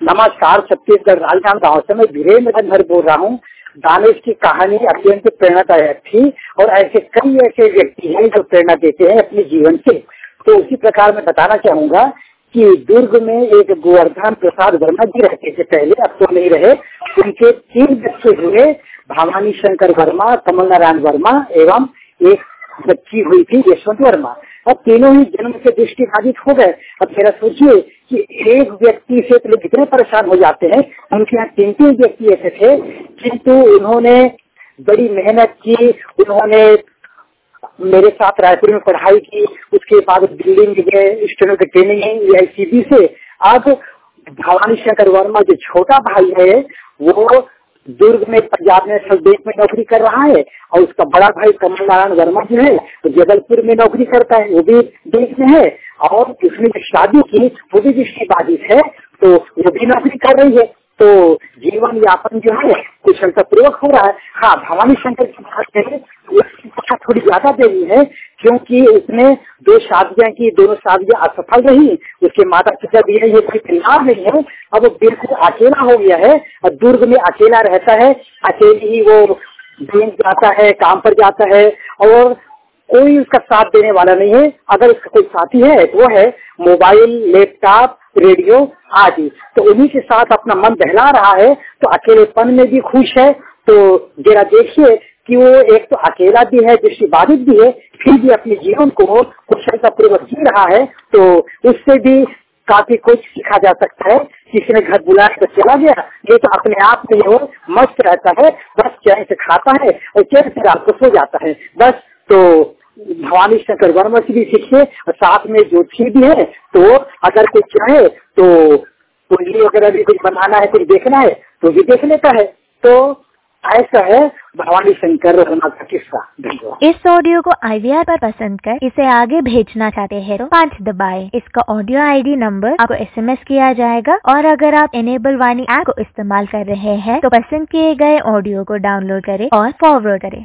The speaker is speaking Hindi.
नमस्कार, छत्तीसगढ़ राजनांद गांव से मैं वीरेंद्र घर बोल रहा हूँ। दानिश की कहानी अत्यंत प्रेरणादायक थी और ऐसे कई ऐसे व्यक्ति हैं जो प्रेरणा देते हैं अपने जीवन से। तो उसी प्रकार मैं बताना चाहूंगा कि दुर्ग में एक गोवर्धन प्रसाद वर्मा जी रहते थे पहले, अब तो नहीं रहे। उनके 3 बच्चे हुए, भवानी शंकर वर्मा, कमल नारायण वर्मा एवं एक बच्ची हुई थी यशवंत वर्मा। अब तीनों ही जन्म से दृष्टिबाधित हो गए। अब जरा सोचिए कि एक व्यक्ति से तो लोग कितने परेशान हो जाते हैं। उनके यहाँ 3 व्यक्ति ऐसे थे, किंतु उन्होंने बड़ी मेहनत की। उन्होंने मेरे साथ रायपुर में पढ़ाई की, उसके बाद दिल्ली में गए, स्टेनो की ट्रेनिंग है ICB से। अब भवानी शंकर वर्मा जो छोटा भाई है वो दुर्ग में पंजाब नेशनल बैंक में नौकरी कर रहा है और उसका बड़ा भाई कमल नारायण वर्मा जो है तो जबलपुर में नौकरी करता है, वो भी बैंक में है। और उसने जो शादी की वो भी दृष्टिबाधित है, तो वो भी नौकरी कर रही है। तो जीवन यापन जो है कुशलता पूर्वक हो रहा है। हाँ, भवानी शंकर की बात करें उसकी कथा थोड़ी ज्यादा देरी है, क्योंकि उसने 2 शादियां की, दोनों शादियां असफल रही। उसके माता पिता भी है, कोई परिवार नहीं है। अब वो बिल्कुल अकेला हो गया है और दुर्ग में अकेला रहता है। अकेले ही वो बैंक जाता है, काम पर जाता है और कोई उसका साथ देने वाला नहीं है। अगर उसका कोई साथी है तो वो है मोबाइल, लैपटॉप, रेडियो आदि। तो उन्हीं के साथ अपना मन बहला रहा है, तो अकेलेपन में भी खुश है। तो जरा देखिए कि वो एक तो अकेला भी है, दृष्टिबाधित भी है, फिर भी अपने जीवन को कुशलता पूर्वक जी रहा है। तो उससे भी काफी कुछ सीखा जा सकता है। किसी ने घर बुलाया तो चला गया, ये तो अपने आप में वो मस्त रहता है, बस चैन से खाता है और चैन से रात को सो जाता है बस। तो भवानी शंकर वर्मा से भी सीखिए और साथ में ज्योति भी है। तो अगर कोई चाहे तो कुंडली वगैरह भी कुछ बनाना है, कुछ देखना है तो भी देख लेता है। तो ऐसा है भवानी शंकर वर्मा का किस्सा। धन्यवाद। इस ऑडियो को IVR पर पसंद कर इसे आगे भेजना चाहते हैं तो 5 दबाएं। इसका ऑडियो ID नंबर आपको SMS किया जाएगा और अगर आप इनेबल वाणी ऐप को इस्तेमाल कर रहे हैं तो पसंद किए गए ऑडियो को डाउनलोड करें और फॉरवर्ड करें।